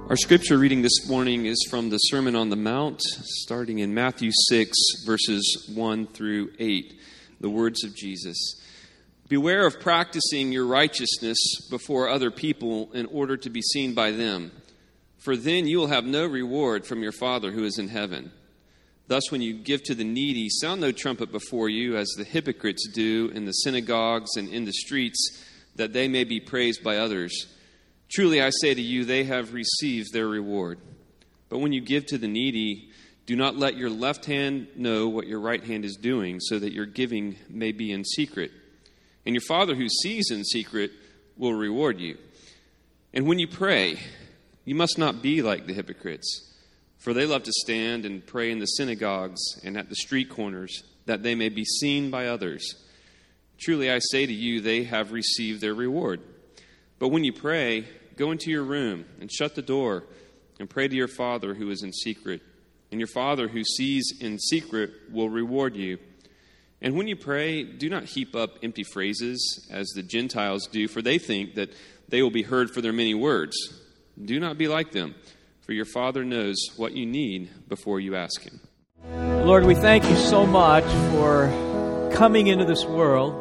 Our scripture reading this morning is from the Sermon on the Mount, starting in Matthew 6, verses 1 through 8, the words of Jesus. Beware of practicing your righteousness before other people in order to be seen by them, for then you will have no reward from your Father who is in heaven. Thus, when you give to the needy, sound no trumpet before you, as the hypocrites do in the synagogues and in the streets, that they may be praised by others. Truly, I say to you, they have received their reward. But when you give to the needy, do not let your left hand know what your right hand is doing, so that your giving may be in secret. And your Father who sees in secret will reward you. And when you pray, you must not be like the hypocrites, for they love to stand and pray in the synagogues and at the street corners, that they may be seen by others. Truly, I say to you, they have received their reward. But when you pray, go into your room and shut the door and pray to your Father who is in secret. And your Father who sees in secret will reward you. And when you pray, do not heap up empty phrases as the Gentiles do, for they think that they will be heard for their many words. Do not be like them, for your Father knows what you need before you ask Him. Lord, we thank you so much for coming into this world,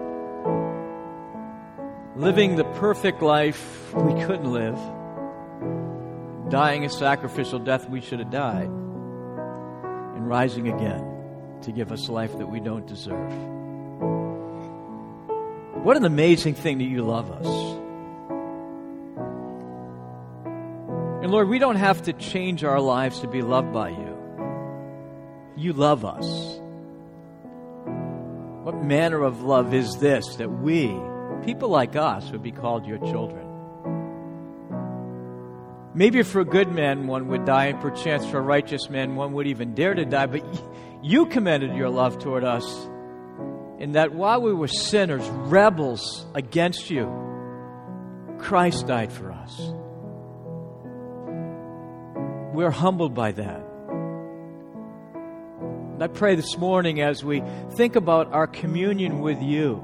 living the perfect life we couldn't live, dying a sacrificial death we should have died, and rising again to give us life that we don't deserve. What an amazing thing that you love us. And Lord, we don't have to change our lives to be loved by you. You love us. What manner of love is this, that we, people like us, would be called your children? Maybe for a good man one would die, and perchance for a righteous man one would even dare to die, but you commended your love toward us in that while we were sinners, rebels against you, Christ died for us. We're humbled by that. And I pray this morning as we think about our communion with you,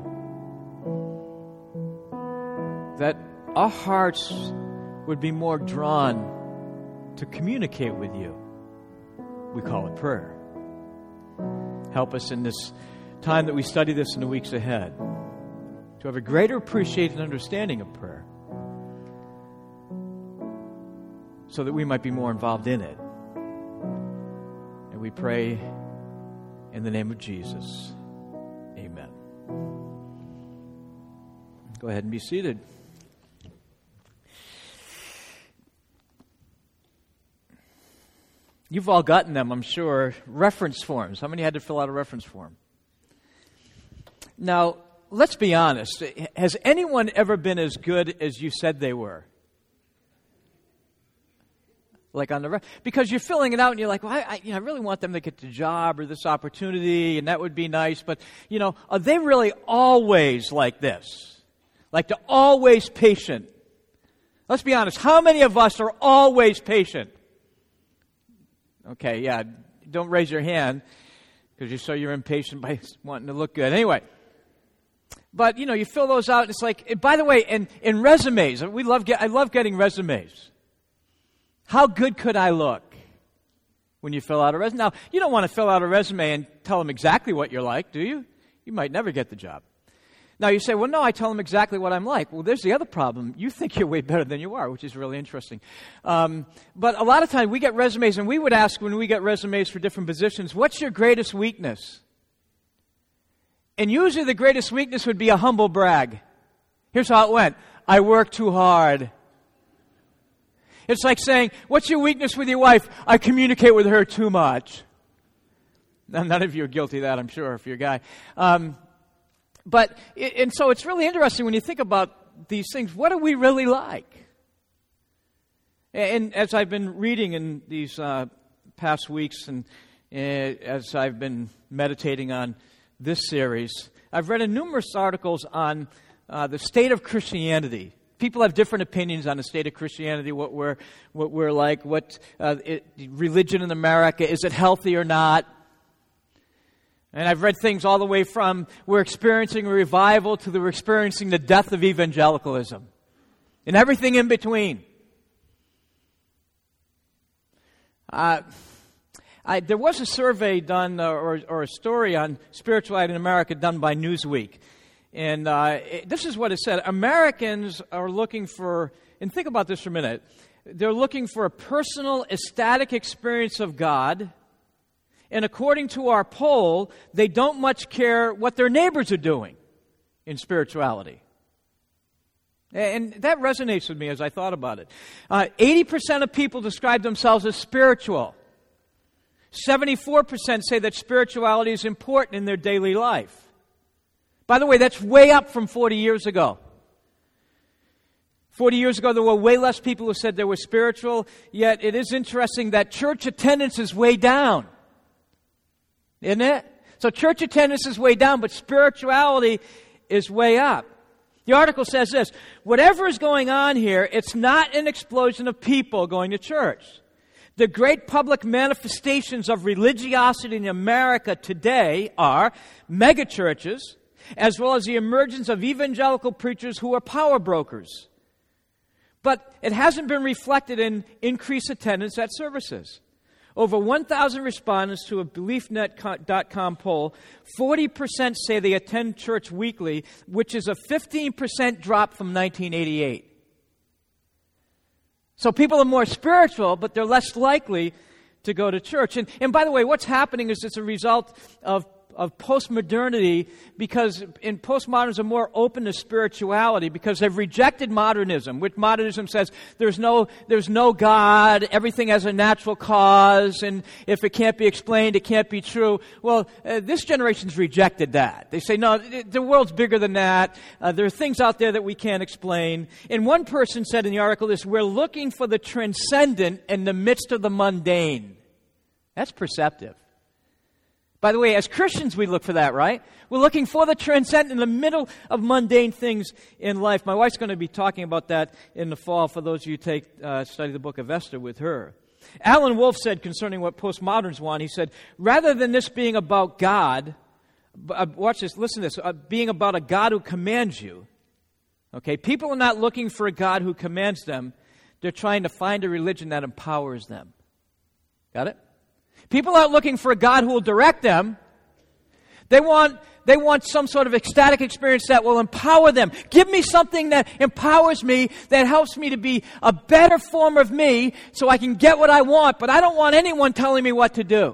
that our hearts would be more drawn to communicate with you. We call it prayer. Help us in this time that we study this in the weeks ahead to have a greater appreciation and understanding of prayer, so that we might be more involved in it. And we pray in the name of Jesus. Amen. Go ahead and be seated. You've all gotten them, I'm sure, reference forms. How many had to fill out a reference form? Now, let's be honest. Has anyone ever been as good as you said they were? Like on the because you're filling it out and you're like, well, I really want them to get the job or this opportunity, and that would be nice. But, are they really always like this? Like they're always patient? Let's be honest. How many of us are always patient? Okay, yeah. Don't raise your hand because you show you're impatient by wanting to look good. Anyway. But, you fill those out, and it's like, by the way, in resumes, I love getting resumes. How good could I look when you fill out a resume? Now, you don't want to fill out a resume and tell them exactly what you're like, do you? You might never get the job. Now, you say, well, no, I tell them exactly what I'm like. Well, there's the other problem. You think you're way better than you are, which is really interesting. But a lot of times we get resumes, and we would ask when we get resumes for different positions, what's your greatest weakness? And usually the greatest weakness would be a humble brag. Here's how it went. I work too hard. It's like saying, what's your weakness with your wife? I communicate with her too much. Now, none of you are guilty of that, I'm sure, if you're a guy. And so it's really interesting when you think about these things. What are we really like? And as I've been reading in these past weeks, and as I've been meditating on this series, I've read numerous articles on the state of Christianity. People have different opinions on the state of Christianity, what we're like, religion in America, is it healthy or not? And I've read things all the way from we're experiencing a revival to we're experiencing the death of evangelicalism, and everything in between. There was a survey done, or a story on spirituality in America done by Newsweek. And this is what it said. Americans are looking for, and think about this for a minute, they're looking for a personal, ecstatic experience of God. And according to our poll, they don't much care what their neighbors are doing in spirituality. And that resonates with me as I thought about it. 80% of people describe themselves as spiritual. 74% say that spirituality is important in their daily life. By the way, that's way up from 40 years ago. 40 years ago, there were way less people who said they were spiritual, yet it is interesting that church attendance is way down. Isn't it? So church attendance is way down, but spirituality is way up. The article says this: whatever is going on here, it's not an explosion of people going to church. The great public manifestations of religiosity in America today are megachurches, as well as the emergence of evangelical preachers who are power brokers. But it hasn't been reflected in increased attendance at services. Over 1,000 respondents to a BeliefNet.com poll, 40% say they attend church weekly, which is a 15% drop from 1988. So people are more spiritual, but they're less likely to go to church. And by the way, what's happening is it's a result of postmodernity, because in postmoderns are more open to spirituality because they've rejected modernism, which modernism says there's no God, everything has a natural cause, and if it can't be explained, it can't be true. Well, this generation's rejected that. They say, no, the world's bigger than that. There are things out there that we can't explain. And one person said in the article this: we're looking for the transcendent in the midst of the mundane. That's perceptive. By the way, as Christians, we look for that, right? We're looking for the transcendent in the middle of mundane things in life. My wife's going to be talking about that in the fall for those of you who study the book of Esther with her. Alan Wolfe said concerning what postmoderns want, he said, rather than this being about God, watch this, listen to this, being about a God who commands you, okay, people are not looking for a God who commands them. They're trying to find a religion that empowers them. Got it? People aren't looking for a God who will direct them. They want some sort of ecstatic experience that will empower them. Give me something that empowers me, that helps me to be a better form of me so I can get what I want, but I don't want anyone telling me what to do.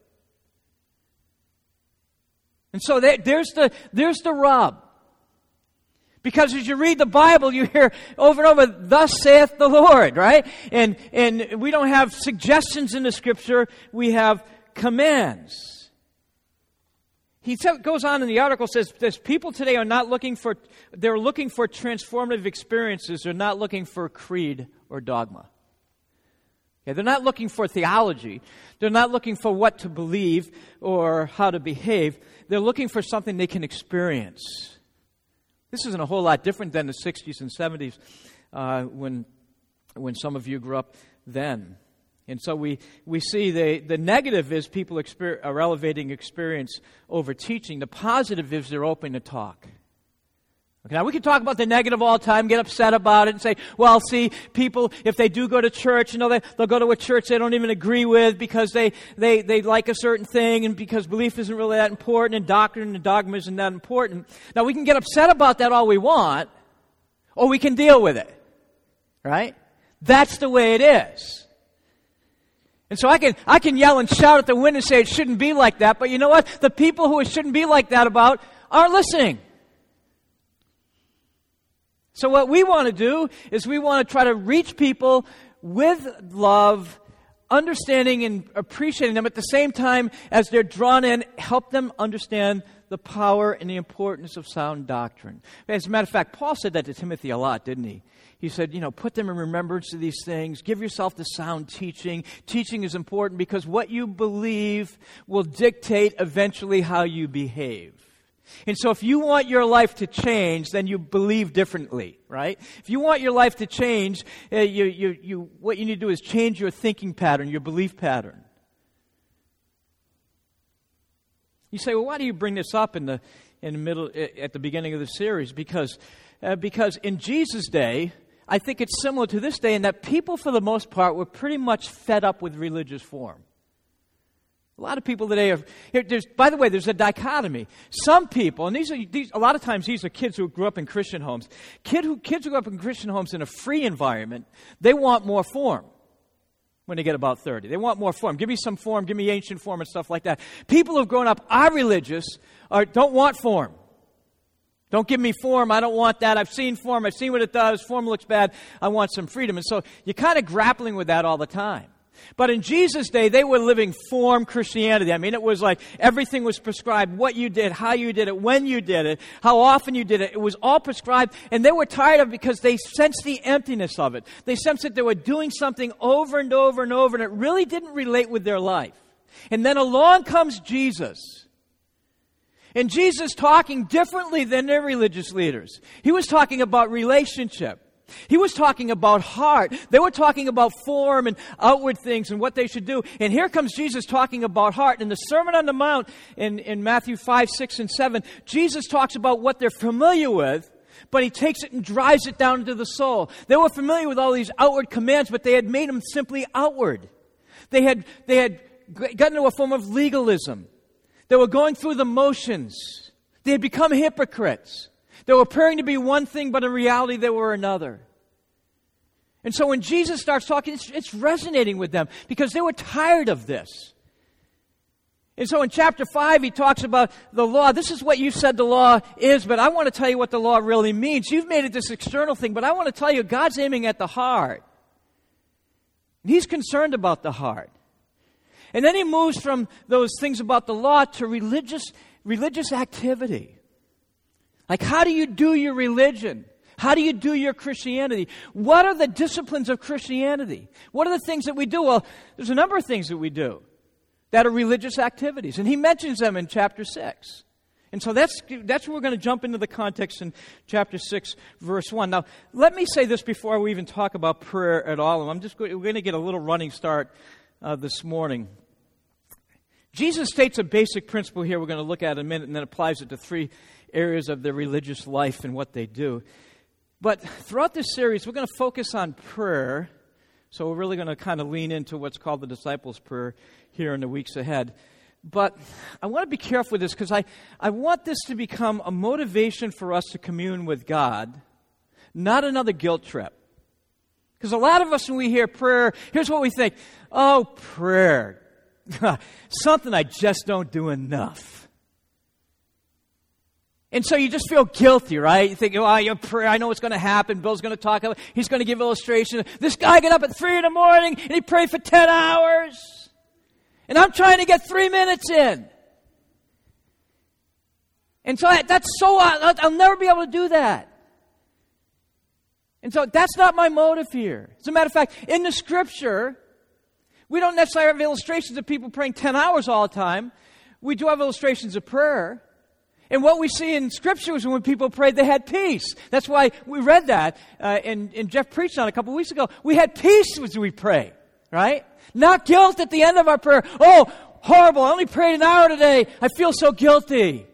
And so there's the rub. Because as you read the Bible, you hear over and over, thus saith the Lord, right? And we don't have suggestions in the Scripture, we have commands. He goes on in the article, says people today are not looking for, they're looking for transformative experiences, they're not looking for creed or dogma. Okay, they're not looking for theology, they're not looking for what to believe or how to behave, they're looking for something they can experience. This isn't a whole lot different than the 60s and 70s when some of you grew up then. And so we see the negative is people are elevating experience over teaching. The positive is they're open to talk. Okay, now we can talk about the negative all the time, get upset about it, and say, well, see, people, if they do go to church, they'll go to a church they don't even agree with because they like a certain thing, and because belief isn't really that important, and doctrine and dogma isn't that important. Now, we can get upset about that all we want, or we can deal with it, right? That's the way it is. And so I can yell and shout at the wind and say it shouldn't be like that, but you know what? The people who it shouldn't be like that about aren't listening. So what we want to do is we want to try to reach people with love, understanding and appreciating them at the same time as they're drawn in, help them understand the power and the importance of sound doctrine. As a matter of fact, Paul said that to Timothy a lot, didn't he? He said, put them in remembrance of these things. Give yourself to sound teaching. Teaching is important because what you believe will dictate eventually how you behave. And so if you want your life to change, then you believe differently, right? If you want your life to change, what you need to do is change your thinking pattern, your belief pattern. You say, well, why do you bring this up in the middle, at the beginning of the series? Because in Jesus' day, I think it's similar to this day in that people, for the most part, were pretty much fed up with religious form. A lot of people today by the way, there's a dichotomy. Some people, and a lot of times these are kids who grew up in Christian homes. Kids who grew up in Christian homes in a free environment, they want more form when they get about 30. They want more form. Give me some form, give me ancient form and stuff like that. People who've grown up are religious, don't want form. Don't give me form. I don't want that. I've seen form. I've seen what it does. Form looks bad. I want some freedom. And so you're kind of grappling with that all the time. But in Jesus' day, they were living form Christianity. I mean, it was like everything was prescribed. What you did, how you did it, when you did it, how often you did it. It was all prescribed. And they were tired of it because they sensed the emptiness of it. They sensed that they were doing something over and over and over, and it really didn't relate with their life. And then along comes Jesus. And Jesus talking differently than their religious leaders. He was talking about relationship. He was talking about heart. They were talking about form and outward things and what they should do. And here comes Jesus talking about heart. In the Sermon on the Mount in Matthew 5, 6, and 7, Jesus talks about what they're familiar with, but he takes it and drives it down into the soul. They were familiar with all these outward commands, but they had made them simply outward. They had gotten into a form of legalism. They were going through the motions. They had become hypocrites. They were appearing to be one thing, but in reality they were another. And so when Jesus starts talking, it's resonating with them because they were tired of this. And so in chapter 5, he talks about the law. This is what you said the law is, but I want to tell you what the law really means. You've made it this external thing, but I want to tell you God's aiming at the heart. And He's concerned about the heart. And then he moves from those things about the law to religious activity. Like, how do you do your religion? How do you do your Christianity? What are the disciplines of Christianity? What are the things that we do? Well, there's a number of things that we do that are religious activities. And he mentions them in chapter 6. And so that's where we're going to jump into the context in chapter 6, verse 1. Now, let me say this before we even talk about prayer at all. And we're going to get a little running start this morning. Jesus states a basic principle here we're going to look at in a minute and then applies it to 3 areas of their religious life and what they do. But throughout this series, we're going to focus on prayer. So we're really going to kind of lean into what's called the disciples' prayer here in the weeks ahead. But I want to be careful with this because I want this to become a motivation for us to commune with God, not another guilt trip. Because a lot of us, when we hear prayer, here's what we think. Oh, prayer. Something I just don't do enough. And so you just feel guilty, right? You think, oh, your prayer, I know what's going to happen. Bill's going to talk about, he's going to give illustration. This guy got up at 3 in the morning and he prayed for 10 hours. And I'm trying to get 3 minutes in. And so I'll never be able to do that. And so that's not my motive here. As a matter of fact, in the Scripture, we don't necessarily have illustrations of people praying 10 hours all the time. We do have illustrations of prayer. And what we see in Scripture is when people prayed, they had peace. That's why we read that, and Jeff preached on it a couple of weeks ago. We had peace as we pray, right? Not guilt at the end of our prayer. Oh, horrible, I only prayed an hour today. I feel so guilty.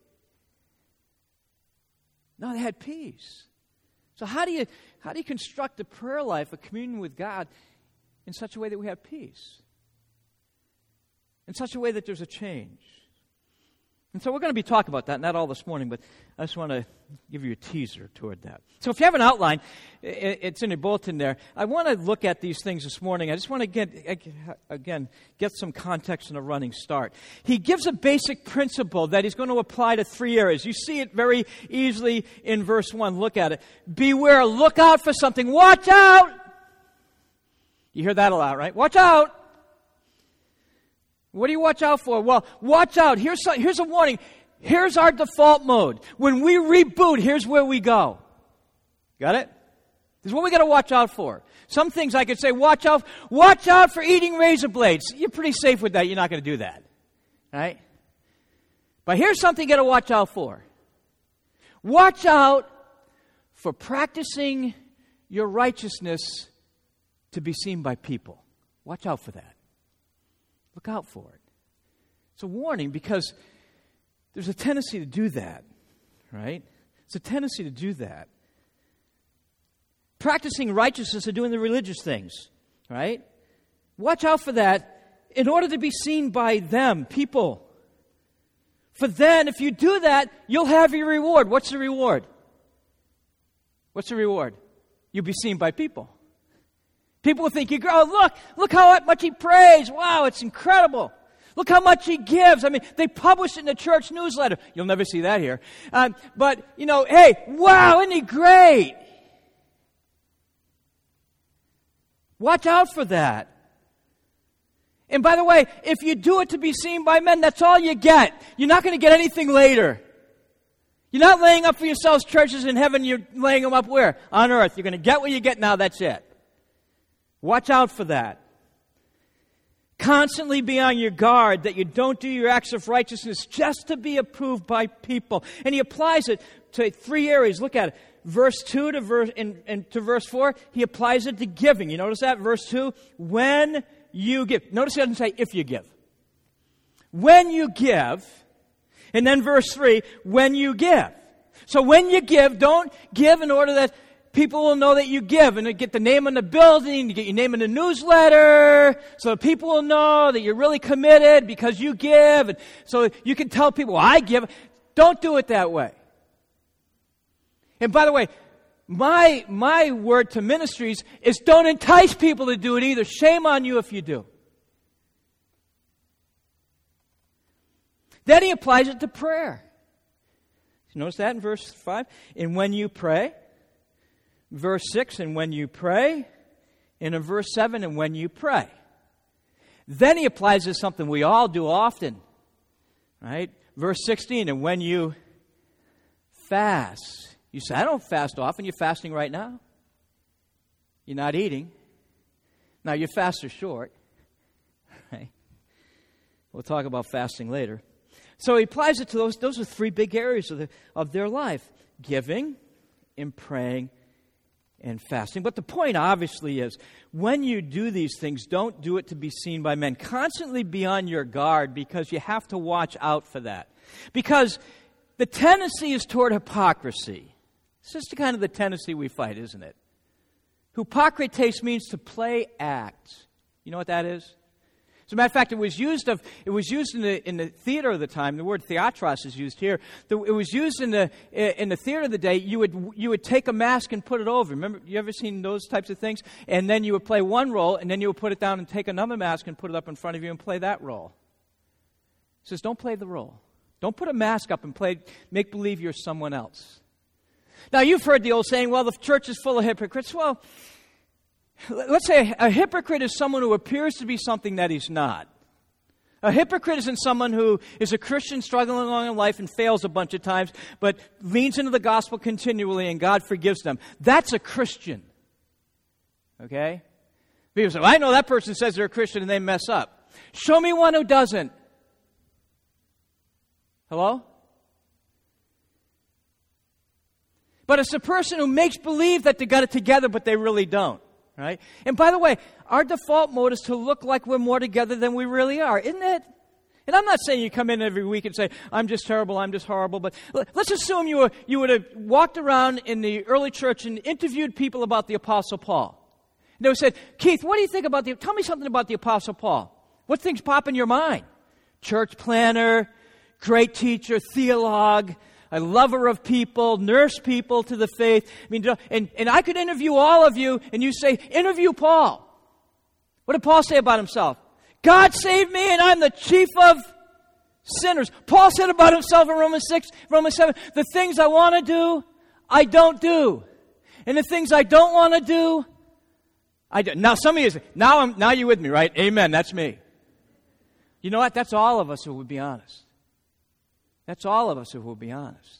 No, they had peace. So how do you construct a prayer life, a communion with God, in such a way that we have peace? In such a way that there's a change? And so we're going to be talking about that, not all this morning, but I just want to give you a teaser toward that. So if you have an outline, it's in your bulletin there. I want to look at these things this morning. I just want to get some context and a running start. He gives a basic principle that he's going to apply to 3 areas. You see it very easily in verse 1. Look at it. Beware, look out for something. Watch out! You hear that a lot, right? Watch out! What do you watch out for? Well, watch out. Here's a warning. Here's our default mode. When we reboot, here's where we go. Got it? This is what we got to watch out for. Some things I could say, watch out for eating razor blades. You're pretty safe with that. You're not going to do that. Right? But here's something you got to watch out for. Watch out for practicing your righteousness to be seen by people. Watch out for that. Look out for it. It's a warning because there's a tendency to do that, right? It's a tendency to do that. practicing righteousness or doing the religious things, right? Watch out for that in order to be seen by them, people. For then, if you do that, you'll have your reward. What's the reward? What's the reward? You'll be seen by people. People will think, look how much he prays. Wow, it's incredible. Look how much he gives. I mean, they publish it in the church newsletter. You'll never see that here. But, hey, wow, isn't he great? Watch out for that. And by the way, if you do it to be seen by men, that's all you get. You're not going to get anything later. You're not laying up for yourselves treasures in heaven. You're laying them up where? On earth. You're going to get what you get now. That's it. Watch out for that. Constantly be on your guard that you don't do your acts of righteousness just to be approved by people. And he applies it to 3 areas. Look at it. Verse 2 to verse 4, he applies it to giving. You notice that? Verse 2, when you give. Notice he doesn't say if you give. When you give. And then verse 3, when you give. So when you give, don't give in order that people will know that you give. And get the name on the building, you get your name in the newsletter, so that people will know that you're really committed because you give. And so you can tell people, I give. Don't do it that way. And by the way, my word to ministries is don't entice people to do it either. Shame on you if you do. Then he applies it to prayer. Notice that in verse 5. And when you pray. Verse 6, and when you pray. And in verse 7, and when you pray. Then he applies it to something we all do often. Right? Verse 16, and when you fast. You say, I don't fast often. You're fasting right now. You're not eating. Now, your fasts are short. Right? We'll talk about fasting later. So he applies it to those. Those are 3 big areas of their life. Giving and praying and fasting. But the point obviously is, when you do these things, don't do it to be seen by men. Constantly be on your guard because you have to watch out for that. Because the tendency is toward hypocrisy. It's just kind of the tendency we fight, isn't it? Hypocrites means to play act. You know what that is? As a matter of fact, it was used in the theater of the time. The word theatros is used here. It was used in the theater of the day. You would take a mask and put it over. Remember, you ever seen those types of things? And then you would play one role, and then you would put it down and take another mask and put it up in front of you and play that role. It says, don't play the role. Don't put a mask up and make believe you're someone else. Now, you've heard the old saying, well, the church is full of hypocrites. Well, let's say a hypocrite is someone who appears to be something that he's not. A hypocrite isn't someone who is a Christian struggling along in life and fails a bunch of times, but leans into the gospel continually and God forgives them. That's a Christian. Okay? People say, well, I know that person says they're a Christian and they mess up. Show me one who doesn't. Hello? But it's a person who makes believe that they got it together, but they really don't. Right? And by the way, our default mode is to look like we're more together than we really are, isn't it? And I'm not saying you come in every week and say, I'm just terrible, I'm just horrible, but let's assume you would have walked around in the early church and interviewed people about the Apostle Paul. And they would say, Keith, what do you think about tell me something about the Apostle Paul. What things pop in your mind? Church planner, great teacher, theologue, a lover of people, nurse people to the faith. I mean, and I could interview all of you, and you say, interview Paul. What did Paul say about himself? God saved me, and I'm the chief of sinners. Paul said about himself in Romans 6, Romans 7, the things I want to do, I don't do. And the things I don't want to do, I do. Now, some of you say, now you're with me, right? Amen, that's me. You know what? That's all of us who would be honest. That's all of us who will be honest.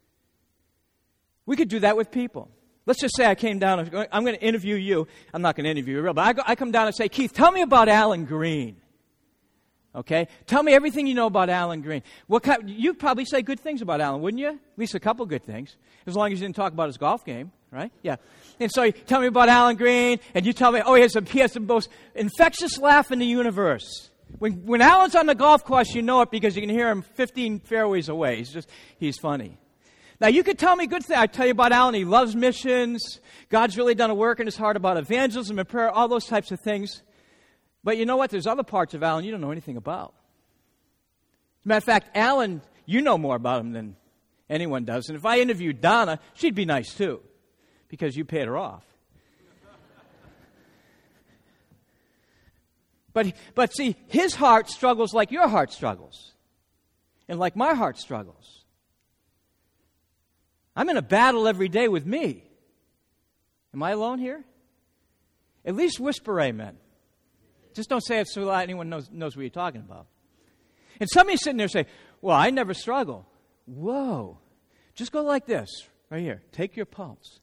We could do that with people. Let's just say I came down, I'm going to interview you. I'm not going to interview you real, but I come down and say, Keith, tell me about Alan Green. Okay? Tell me everything you know about Alan Green. You'd probably say good things about Alan, wouldn't you? At least a couple good things. As long as you didn't talk about his golf game, right? Yeah. And so you tell me about Alan Green, and you tell me, oh, he has the most infectious laugh in the universe. When Alan's on the golf course, you know it because you can hear him 15 fairways away. He's funny. Now, you could tell me good things. I tell you about Alan. He loves missions. God's really done a work in his heart about evangelism and prayer, all those types of things. But you know what? There's other parts of Alan you don't know anything about. As a matter of fact, Alan, you know more about him than anyone does. And if I interviewed Donna, she'd be nice too, because you paid her off. But see, his heart struggles like your heart struggles, and like my heart struggles. I'm in a battle every day with me. Am I alone here? At least whisper amen. Just don't say it so loud anyone knows what you're talking about. And somebody's sitting there saying, well, I never struggle. Whoa. Just go like this, right here. Take your pulse.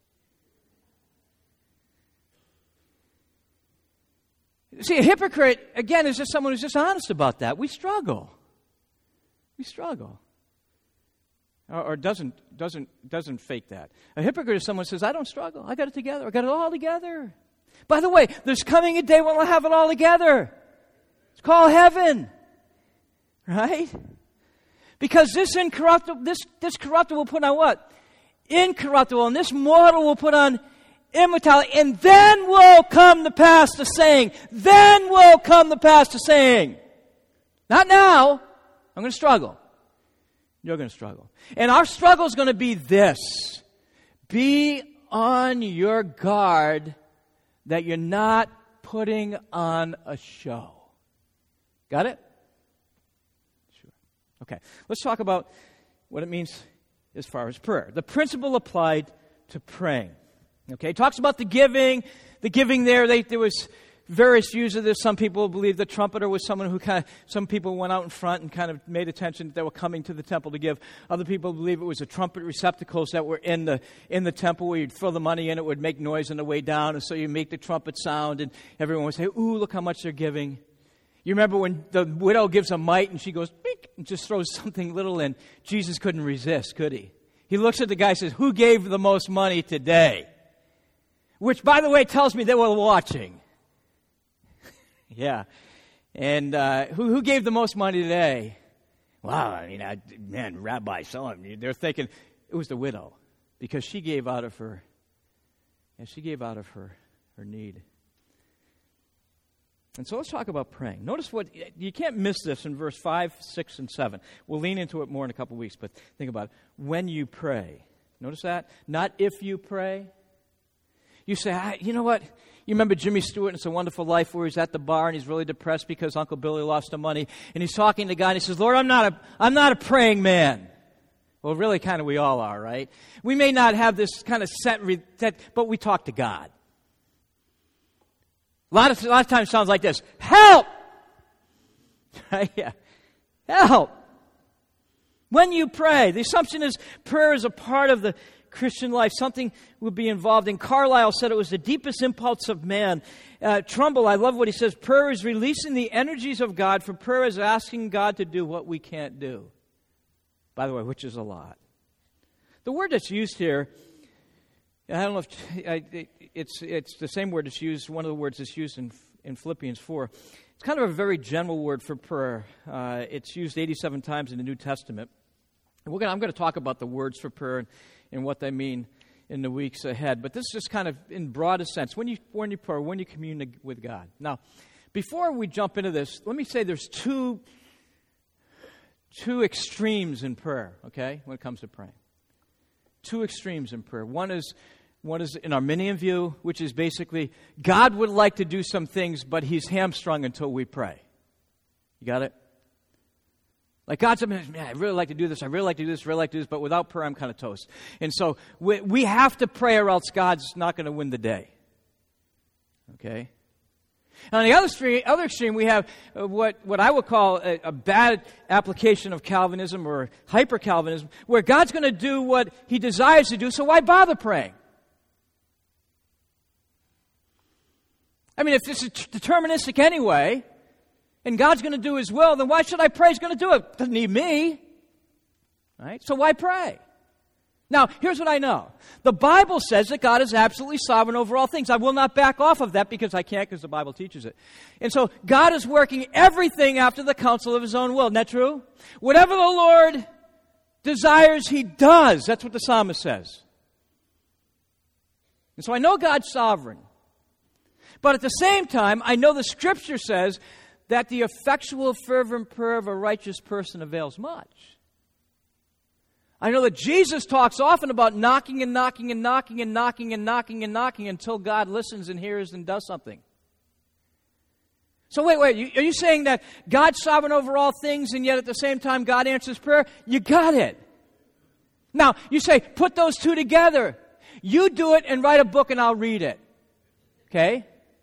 See, a hypocrite, again, is just someone who's just honest about that. We struggle. We struggle. Or doesn't fake that. A hypocrite is someone who says, I don't struggle. I got it together. I got it all together. By the way, there's coming a day when we'll have it all together. It's called heaven. Right? Because this incorruptible, this corruptible will put on what? Incorruptible. And this mortal will put on immortality. And then will come to pass the saying. Then will come to pass the saying. Not now. I'm going to struggle. You're going to struggle. And our struggle is going to be this. Be on your guard that you're not putting on a show. Got it? Sure. Okay. Let's talk about what it means as far as prayer. The principle applied to praying. Okay. It talks about the giving. The giving there was various views of this. Some people believe the trumpeter was someone who some people went out in front and kind of made attention that they were coming to the temple to give. Other people believe it was the trumpet receptacles that were in the temple where you'd throw the money in, it would make noise on the way down, and so you make the trumpet sound, and everyone would say, ooh, look how much they're giving. You remember when the widow gives a mite and she goes, beep, and just throws something little in. Jesus couldn't resist, could he? He looks at the guy and says, who gave the most money today? Which, by the way, tells me they were watching. Yeah. And who gave the most money today? Wow, I mean, Rabbi, they're thinking it was the widow because she gave out of her need. And so let's talk about praying. Notice you can't miss this in verse 5, 6, and 7. We'll lean into it more in a couple weeks, but think about it. When you pray. Notice that? Not if you pray. You say, you know what? You remember Jimmy Stewart in It's a Wonderful Life where he's at the bar and he's really depressed because Uncle Billy lost the money. And he's talking to God and he says, Lord, I'm not a praying man. Well, really kind of we all are, right? We may not have this kind of set, but we talk to God. A lot of times it sounds like this. Help! Yeah. Help! When you pray, the assumption is prayer is a part of the Christian life. Something will be involved in. Carlyle said it was the deepest impulse of man. Trumbull, I love what he says. Prayer is releasing the energies of God, for prayer is asking God to do what we can't do. By the way, which is a lot. The word that's used here, I don't know if it's the same word that's used, one of the words that's used in Philippians 4. It's kind of a very general word for prayer. It's used 87 times in the New Testament. And I'm going to talk about the words for prayer and what they mean in the weeks ahead. But this is just kind of in broadest sense. When you pray, when you commune with God. Now, before we jump into this, let me say there's two extremes in prayer, okay, when it comes to praying. Two extremes in prayer. One is an Arminian view, which is basically God would like to do some things, but he's hamstrung until we pray. You got it? Like God said, man, I really like to do this, I really like to do this, I really like to do this, but without prayer, I'm kind of toast. And so we have to pray or else God's not going to win the day. Okay? On the other extreme, we have what I would call a bad application of Calvinism or hyper-Calvinism, where God's going to do what he desires to do, so why bother praying? I mean, if this is deterministic anyway, and God's going to do his will, then why should I pray? He's going to do it. Doesn't need me. Right? So why pray? Now, here's what I know. The Bible says that God is absolutely sovereign over all things. I will not back off of that because I can't, because the Bible teaches it. And so God is working everything after the counsel of his own will. Isn't that true? Whatever the Lord desires, He does. That's what the psalmist says. And so I know God's sovereign. But at the same time, I know the Scripture says that the effectual, fervent prayer of a righteous person avails much. I know that Jesus talks often about knocking and knocking and knocking and knocking and knocking and knocking until God listens and hears and does something. So wait, are you saying that God's sovereign over all things and yet at the same time God answers prayer? You got it. Now, you say, put those two together. You do it and write a book and I'll read it. Okay?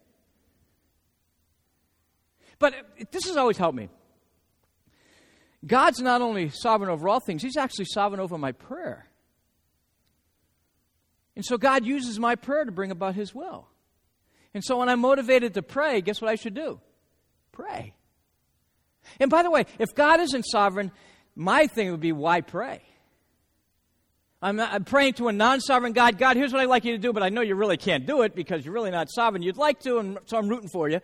But this has always helped me. God's not only sovereign over all things, He's actually sovereign over my prayer. And so God uses my prayer to bring about His will. And so when I'm motivated to pray, guess what I should do? Pray. And by the way, if God isn't sovereign, my thing would be, why pray? I'm praying to a non-sovereign God. God, here's what I'd like you to do, but I know you really can't do it because you're really not sovereign. You'd like to, and so I'm rooting for you.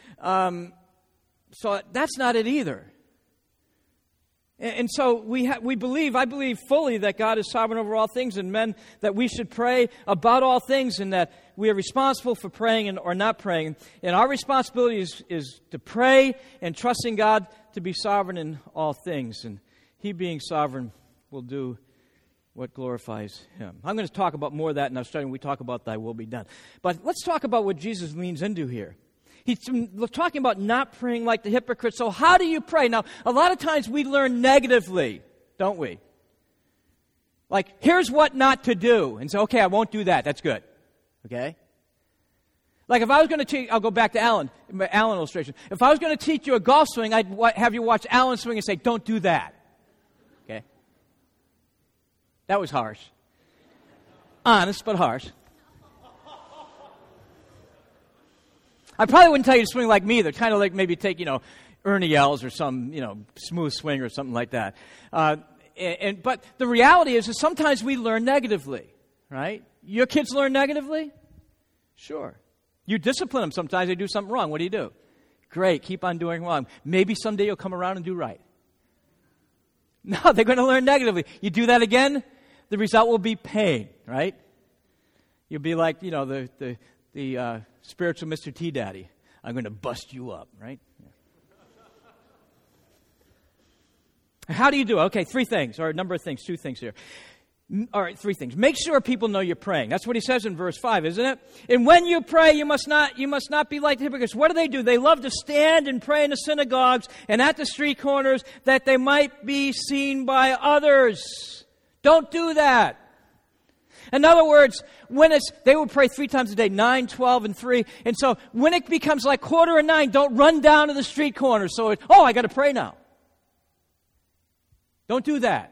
So that's not it either. And so I believe fully that God is sovereign over all things, and men, that we should pray about all things, and that we are responsible for praying or not praying. And our responsibility is to pray and trusting God to be sovereign in all things. And He being sovereign will do what glorifies Him. I'm going to talk about more of that in our study when we talk about Thy will be done. But let's talk about what Jesus leans into here. He's talking about not praying like the hypocrites. So how do you pray? Now, a lot of times we learn negatively, don't we? Like, here's what not to do. And say, okay, I won't do that. That's good. Okay? Like if I was going to teach, I'll go back to Alan illustration. If I was going to teach you a golf swing, I'd have you watch Alan swing and say, don't do that. Okay? That was harsh. Honest, but harsh. I probably wouldn't tell you to swing like me either. Kind of like maybe take, Ernie Els or some, smooth swing or something like that. But the reality is sometimes we learn negatively, right? Your kids learn negatively? Sure. You discipline them sometimes. They do something wrong. What do? Great. Keep on doing wrong. Maybe someday you'll come around and do right. No, they're going to learn negatively. You do that again, the result will be pain, right? You'll be like, the spiritual Mr. T Daddy. I'm going to bust you up, right? Yeah. How do you do it? Okay, 3 things, or a number of things, 2 things here. All right, 3 things. Make sure people know you're praying. That's what he says in verse 5, isn't it? And when you pray, you must not be like the hypocrites. What do? They love to stand and pray in the synagogues and at the street corners that they might be seen by others. Don't do that. In other words, they would pray 3 times a day, 9, 12, and 3. And so when it becomes like 9:15, don't run down to the street corner. So, I got to pray now. Don't do that.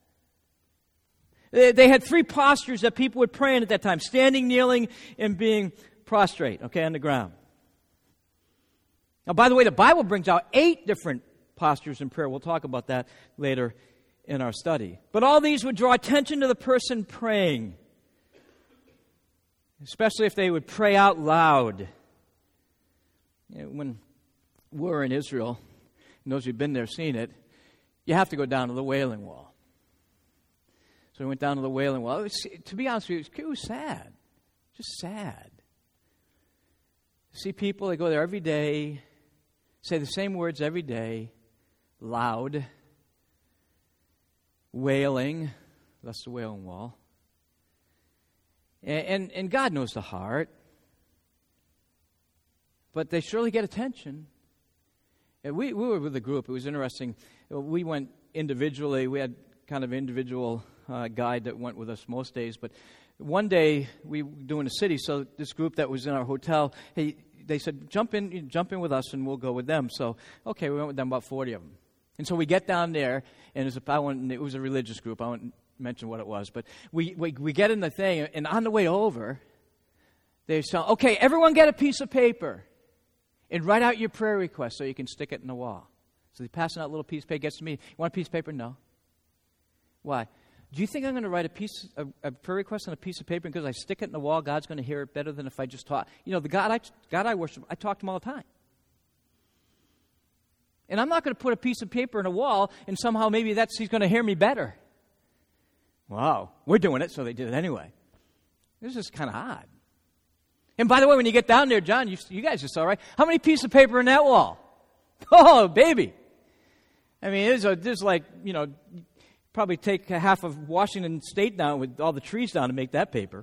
They had 3 postures that people would pray in at that time: standing, kneeling, and being prostrate, on the ground. Now, by the way, the Bible brings out 8 different postures in prayer. We'll talk about that later in our study. But all these would draw attention to the person praying, especially if they would pray out loud. When we're in Israel, and those who've been there seen it, you have to go down to the Wailing Wall. So we went down to the Wailing Wall. To be honest with you, it was sad. Just sad. See people, they go there every day, say the same words every day, loud, wailing. That's the Wailing Wall. And God knows the heart. But they surely get attention. And we were with a group. It was interesting. We went individually. We had kind of individual guide that went with us most days. But one day we were doing a city, so this group that was in our hotel, they said, jump in with us and we'll go with them. So, okay, we went with them, about 40 of them. And so we get down there, and it was a religious group. I won't mention what it was. But we get in the thing, and on the way over, they say, okay, everyone get a piece of paper and write out your prayer request so you can stick it in the wall. So they're passing out a little piece of paper. Gets to me. You want a piece of paper? No. Why? Do you think I'm going to write a prayer request on a piece of paper, and because I stick it in the wall, God's going to hear it better than if I just talk? The God I worship, I talk to him all the time. And I'm not going to put a piece of paper in a wall, and somehow maybe he's going to hear me better. Wow, we're doing it, so they did it anyway. This is kind of odd. And by the way, when you get down there, John, you guys just saw, right? How many pieces of paper in that wall? Oh, baby. I mean, there's like, probably take half of Washington State down with all the trees down to make that paper.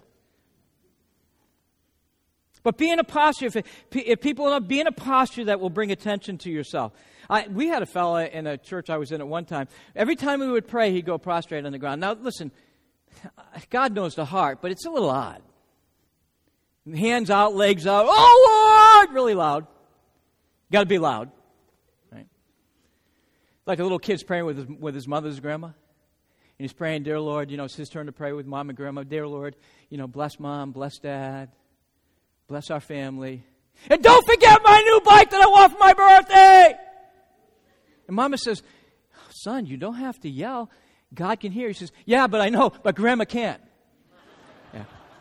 But be in a posture, if people be in a posture that will bring attention to yourself. We had a fellow in a church I was in at one time. Every time we would pray, he'd go prostrate on the ground. Now, listen, God knows the heart, but it's a little odd. Hands out, legs out, oh, Lord, really loud. Got to be loud. Right? Like a little kid's praying with his mother's grandma. And he's praying, dear Lord, it's his turn to pray with mom and grandma. Dear Lord, bless mom, bless dad. Bless our family. And don't forget my new bike that I want for my birthday. And Mama says, son, you don't have to yell. God can hear. He says, yeah, but I know, but Grandma can't. Yeah.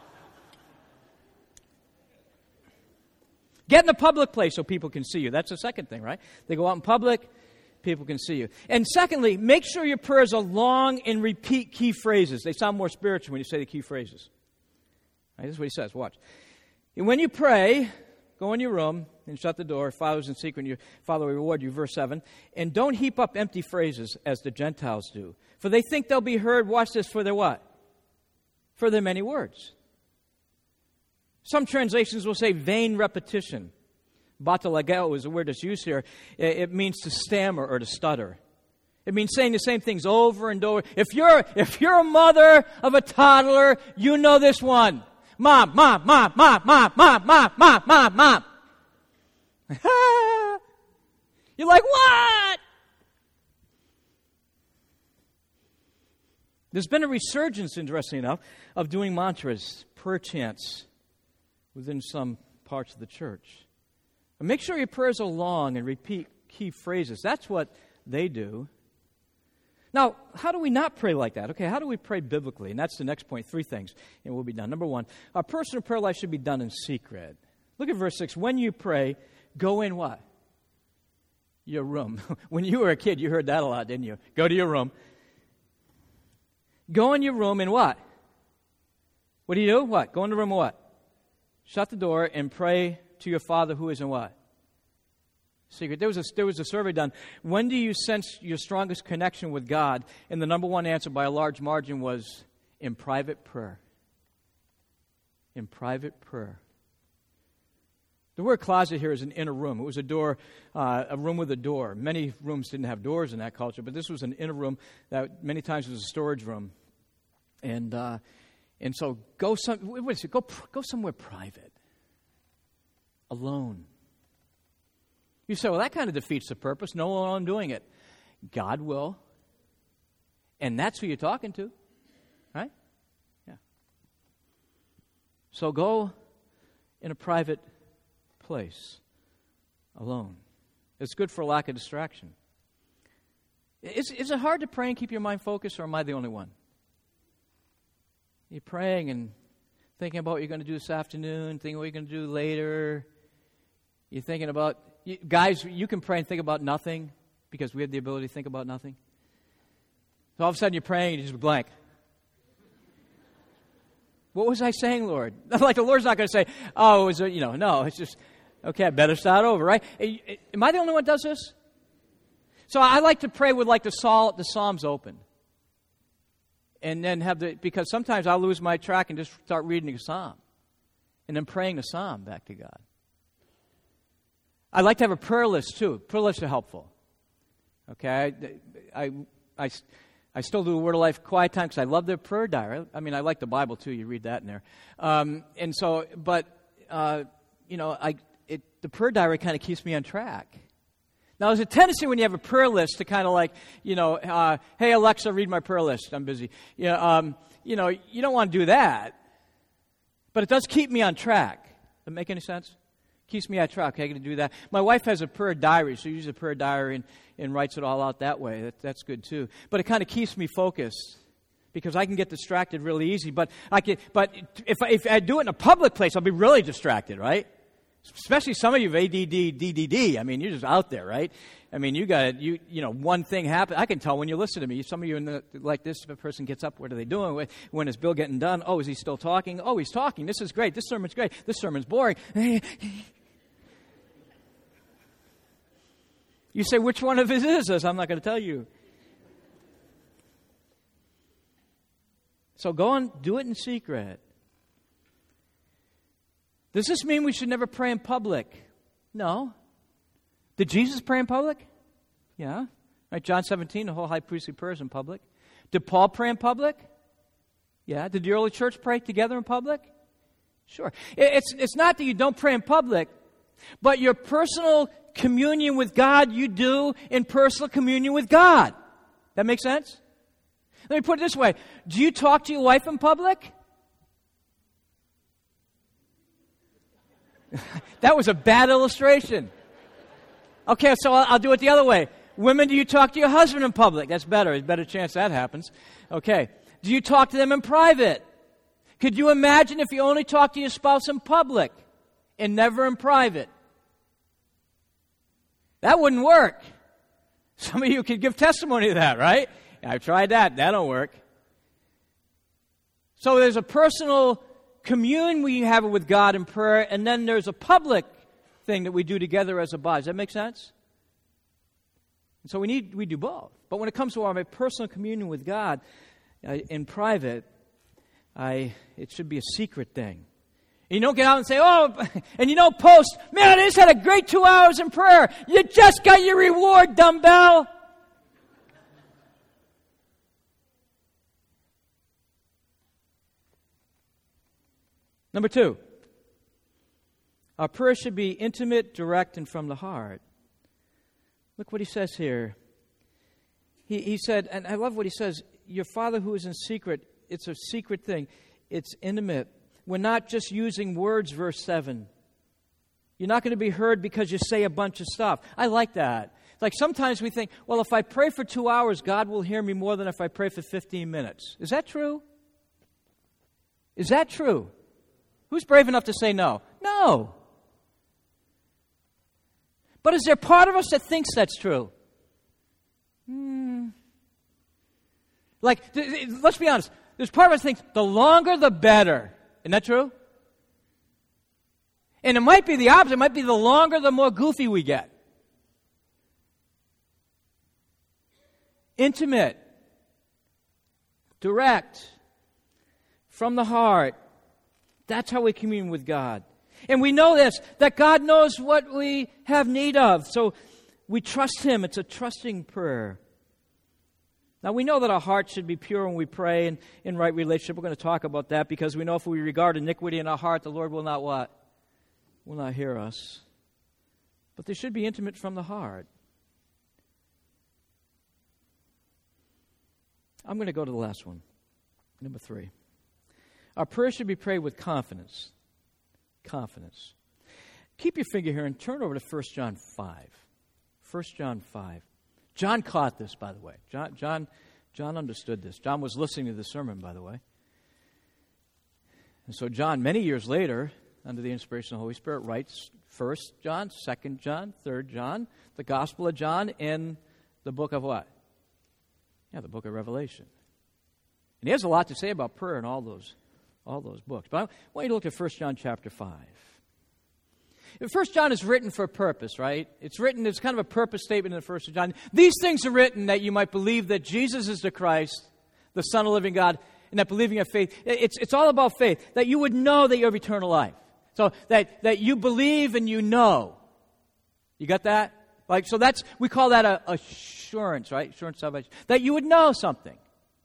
Get in a public place so people can see you. That's the second thing, right? They go out in public, people can see you. And secondly, make sure your prayers are long and repeat key phrases. They sound more spiritual when you say the key phrases. Right, this is what he says. Watch. And when you pray, go in your room and shut the door. Father's in secret, and your Father will reward you. Verse 7. And don't heap up empty phrases as the Gentiles do. For they think they'll be heard, watch this, for their what? For their many words. Some translations will say vain repetition. Batalageo is the word that's used here. It means to stammer or to stutter. It means saying the same things over and over. If you're a mother of a toddler, you know this one. Mom, mom, mom, mom, mom, mom, mom, mom, mom, mom. You're like, what? There's been a resurgence, interestingly enough, of doing mantras, prayer chants, within some parts of the church. But make sure your prayers are long and repeat key phrases. That's what they do. Now, how do we not pray like that? Okay, how do we pray biblically? And that's the next point, 3 things, and we'll be done. Number 1, our personal prayer life should be done in secret. Look at verse 6. When you pray, go in what? Your room. When you were a kid, you heard that a lot, didn't you? Go to your room. Go in your room and what? What do? What? Go in the room and what? Shut the door and pray to your Father who is in what? Secret. There was a survey done. When do you sense your strongest connection with God? And the number 1 answer by a large margin was in private prayer. In private prayer. The word closet here is an inner room. It was a door, a room with a door. Many rooms didn't have doors in that culture, but this was an inner room that many times was a storage room. And so go somewhere private, alone. You say, well, that kind of defeats the purpose. No one I'm doing it. God will. And that's who you're talking to. Right? Yeah. So go in a private place. Alone. It's good for lack of distraction. Is it hard to pray and keep your mind focused, or am I the only one? You're praying and thinking about what you're going to do this afternoon, thinking what you're going to do later. You're thinking about... Guys, you can pray and think about nothing because we have the ability to think about nothing. So all of a sudden you're praying and you just blank. What was I saying, Lord? Like the Lord's not going to say, oh, no, it's just, okay, I better start over, right? Am I the only one that does this? So I like to pray with like the Psalms open. And then because sometimes I'll lose my track and just start reading a Psalm. And then praying the Psalm back to God. I like to have a prayer list, too. Prayer lists are helpful. Okay? I still do a Word of Life quiet time because I love the prayer diary. I mean, I like the Bible, too. You read that in there. The prayer diary kind of keeps me on track. Now, there's a tendency when you have a prayer list to kind of like, hey, Alexa, read my prayer list. I'm busy. You don't want to do that. But it does keep me on track. Does that make any sense? Keeps me on track. Okay, I got to do that. My wife has a prayer diary. She uses a prayer diary and writes it all out that way. That's good, too. But it kind of keeps me focused because I can get distracted really easy. But if I do it in a public place, I'll be really distracted, right? Especially some of you have ADD, DDD. I mean, you're just out there, right? I mean, you know, one thing happens. I can tell when you listen to me. Some of you, like this, if a person gets up, what are they doing? When is Bill getting done? Oh, is he still talking? Oh, he's talking. This is great. This sermon's great. This sermon's boring. You say, which one of his is this? I'm not going to tell you. So go and do it in secret. Does this mean we should never pray in public? No. Did Jesus pray in public? Yeah. Right, John 17, the whole high priestly prayer is in public. Did Paul pray in public? Yeah. Did the early church pray together in public? Sure. It's not that you don't pray in public, but your personal communion with God you do in personal communion with God. That makes sense? Let me put it this way. Do you talk to your wife in public? That was a bad illustration. Okay, so I'll do it the other way. Women, do you talk to your husband in public? That's better. There's a better chance that happens. Okay. Do you talk to them in private? Could you imagine if you only talk to your spouse in public and never in private? That wouldn't work. Some of you could give testimony to that, right? I've tried that. That don't work. So there's a personal communion we have with God in prayer, and then there's a public thing that we do together as a body. Does that make sense? And so we do both. But when it comes to our personal communion with God in private, it should be a secret thing. You don't get out and say, oh, and you don't post, man, I just had a great 2 hours in prayer. You just got your reward, dumbbell. Number 2, our prayer should be intimate, direct, and from the heart. Look what he says here. He said, and I love what he says, your Father who is in secret, it's a secret thing. It's intimate. We're not just using words, verse 7. You're not going to be heard because you say a bunch of stuff. I like that. Like sometimes we think, well, if I pray for 2 hours, God will hear me more than if I pray for 15 minutes. Is that true? Is that true? Who's brave enough to say no? No. But is there part of us that thinks that's true? Like, let's be honest. There's part of us that thinks the longer the better. Isn't that true? And it might be the opposite. It might be the longer the more goofy we get. Intimate. Direct. From the heart. That's how we commune with God. And we know this, that God knows what we have need of. So we trust Him. It's a trusting prayer. Now we know that our heart should be pure when we pray and in right relationship. We're going to talk about that because we know if we regard iniquity in our heart, the Lord will not what? Will not hear us. But they should be intimate from the heart. I'm going to go to the last one. Number 3. Our prayer should be prayed with confidence. Confidence. Keep your finger here and turn over to 1 John 5. 1 John 5. John caught this, by the way. John understood this. John was listening to the sermon, by the way. And so John, many years later, under the inspiration of the Holy Spirit, writes 1 John, 2 John, 3 John, the Gospel of John, in the book of what? Yeah, the book of Revelation. And he has a lot to say about prayer in all those books. But I want you to look at 1 John chapter 5. 1 John is written for a purpose, right? It's written, it's kind of a purpose statement in the 1 John. These things are written that you might believe that Jesus is the Christ, the Son of the living God, and that believing in faith. It's all about faith, that you would know that you have eternal life. So that you believe and you know. You got that? Like, so that's, we call that a assurance, right? Assurance salvation. That you would know something.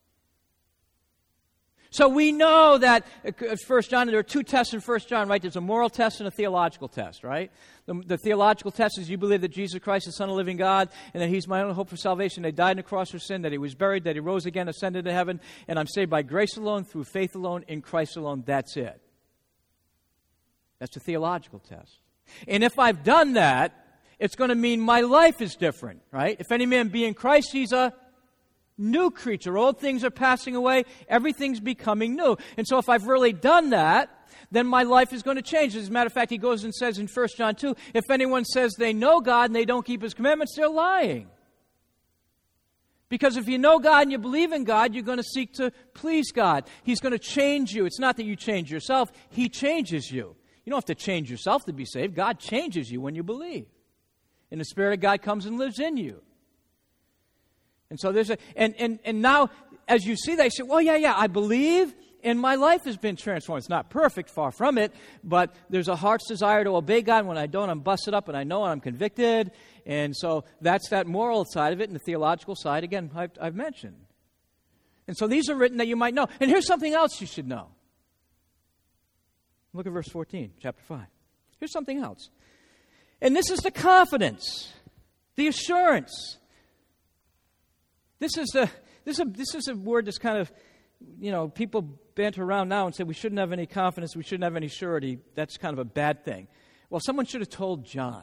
So we know that 1 John, there are 2 tests in 1 John, right? There's a moral test and a theological test, right? The theological test is you believe that Jesus Christ is the Son of the living God and that He's my only hope for salvation. They died on the cross for sin, that He was buried, that He rose again, ascended to heaven, and I'm saved by grace alone, through faith alone, in Christ alone. That's it. That's the theological test. And if I've done that, it's going to mean my life is different, right? If any man be in Christ, he's a new creature. Old things are passing away. Everything's becoming new. And so if I've really done that, then my life is going to change. As a matter of fact, he goes and says in 1 John 2, if anyone says they know God and they don't keep his commandments, they're lying. Because if you know God and you believe in God, you're going to seek to please God. He's going to change you. It's not that you change yourself. He changes you. You don't have to change yourself to be saved. God changes you when you believe. And the Spirit of God comes and lives in you. And so there's and now as you see that, you say, well, yeah, I believe and my life has been transformed. It's not perfect, far from it, but there's a heart's desire to obey God. When I don't, I'm busted up and I know and I'm convicted. And so that's that moral side of it, and the theological side, again, I've mentioned. And so these are written that you might know. And here's something else you should know. Look at verse 14, chapter 5. Here's something else. And this is the confidence, the assurance. This is a word that's kind of, people banter around now and say we shouldn't have any confidence, we shouldn't have any surety. That's kind of a bad thing. Well, someone should have told John.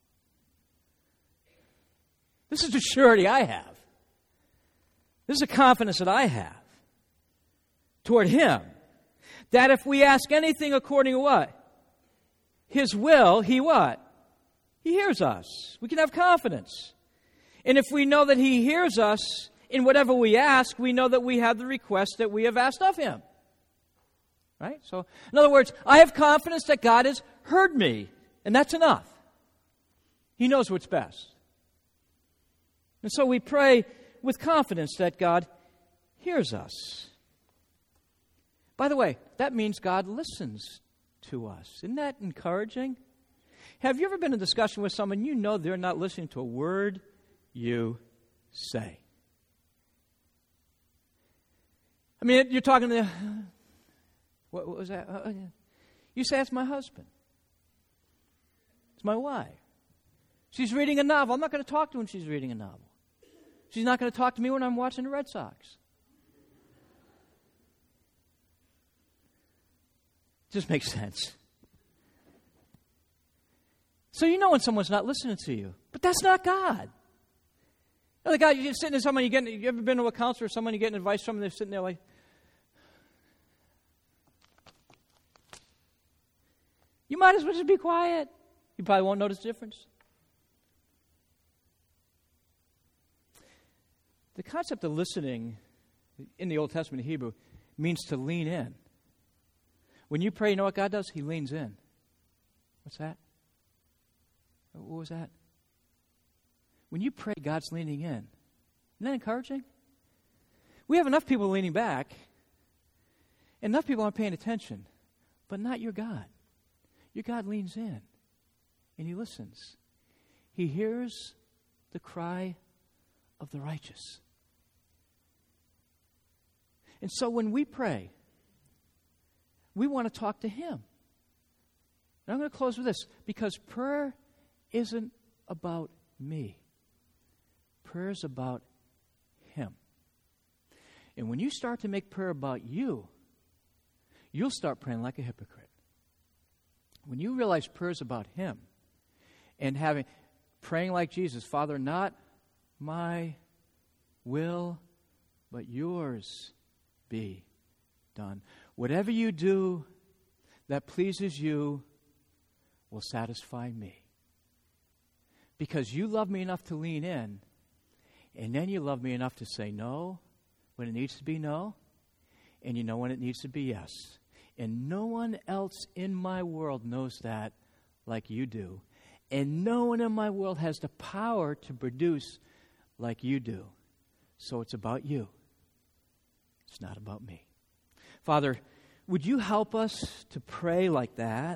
This is the surety I have. This is a confidence that I have toward him. That if we ask anything according to what? His will, he what? He hears us. We can have confidence. And if we know that he hears us in whatever we ask, we know that we have the request that we have asked of him. Right? So, in other words, I have confidence that God has heard me, and that's enough. He knows what's best. And so we pray with confidence that God hears us. By the way, that means God listens to us. Isn't that encouraging? Have you ever been in a discussion with someone you know they're not listening to a word you say? I mean, you're talking to what was that? You say, that's my husband. It's my wife. She's reading a novel. I'm not going to talk to her when she's reading a novel. She's not going to talk to me when I'm watching the Red Sox. Just makes sense. So you know when someone's not listening to you. But that's not God. The guy, you're sitting there, someone you ever been to a counselor or someone you're getting advice from, and they're sitting there like, you might as well just be quiet. You probably won't notice the difference. The concept of listening in the Old Testament Hebrew means to lean in. When you pray, you know what God does? He leans in. What's that? What was that? When you pray, God's leaning in. Isn't that encouraging? We have enough people leaning back. Enough people aren't paying attention. But not your God. Your God leans in. And he listens. He hears the cry of the righteous. And so when we pray, we want to talk to him. And I'm going to close with this. Because prayer isn't about me. Prayer is about him. And when you start to make prayer about you, you'll start praying like a hypocrite. When you realize prayer is about him and praying like Jesus, Father, not my will, but yours be done. Whatever you do that pleases you will satisfy me. Because you love me enough to lean in, and then you love me enough to say no when it needs to be no, and you know when it needs to be yes. And no one else in my world knows that like you do. And no one in my world has the power to produce like you do. So it's about you. It's not about me. Father, would you help us to pray like that?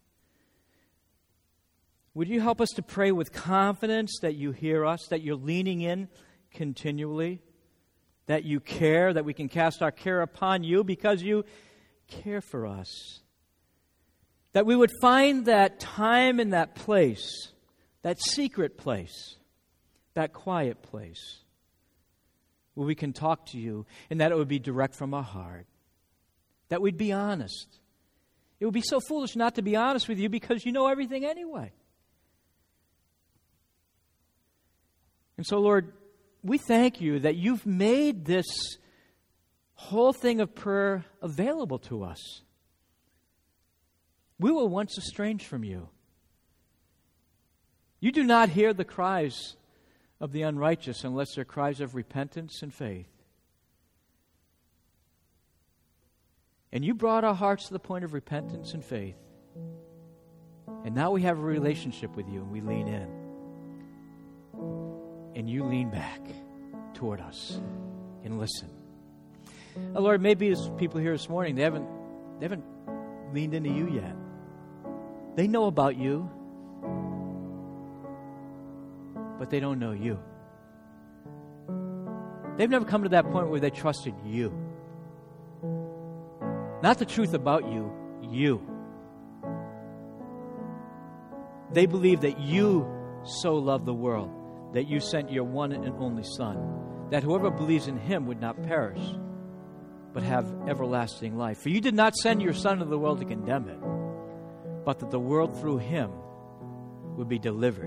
Would you help us to pray with confidence that you hear us, that you're leaning in continually, that you care, that we can cast our care upon you because you care for us? That we would find that time and that place, that secret place, that quiet place, where we can talk to you, and that it would be direct from our heart. That we'd be honest. It would be so foolish not to be honest with you because you know everything anyway. And so, Lord, we thank you that you've made this whole thing of prayer available to us. We were once estranged from you. You do not hear the cries of the unrighteous unless they're cries of repentance and faith. And you brought our hearts to the point of repentance and faith. And now we have a relationship with you, and we lean in. And you lean back toward us and listen. Now, Lord, maybe as people here this morning, they haven't leaned into you yet. They know about you, but they don't know you. They've never come to that point where they trusted you. Not the truth about you, you. They believe that you so loved the world, that you sent your one and only Son, that whoever believes in him would not perish, but have everlasting life. For you did not send your Son into the world to condemn it, but that the world through him would be delivered.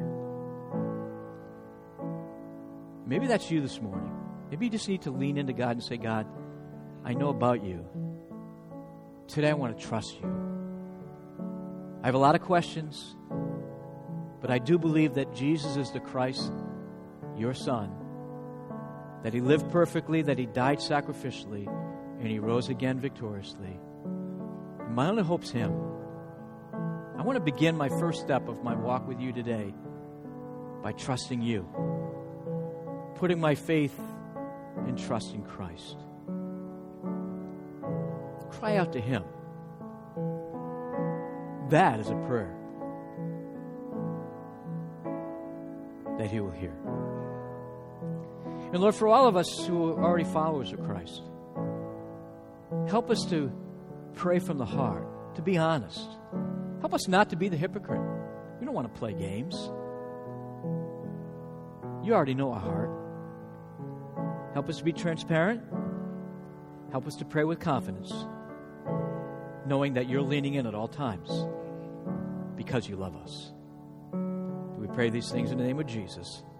Maybe that's you this morning. Maybe you just need to lean into God and say, God, I know about you. Today I want to trust you. I have a lot of questions, but I do believe that Jesus is the Christ, your Son, that he lived perfectly, that he died sacrificially, and he rose again victoriously. And my only hope's him. I want to begin my first step of my walk with you today by trusting you, putting my faith and trust in Christ. Cry out to him. That is a prayer that he will hear. And Lord, for all of us who are already followers of Christ, help us to pray from the heart, to be honest. Help us not to be the hypocrite. We don't want to play games. You already know our heart. Help us to be transparent. Help us to pray with confidence, knowing that you're leaning in at all times because you love us. We pray these things in the name of Jesus.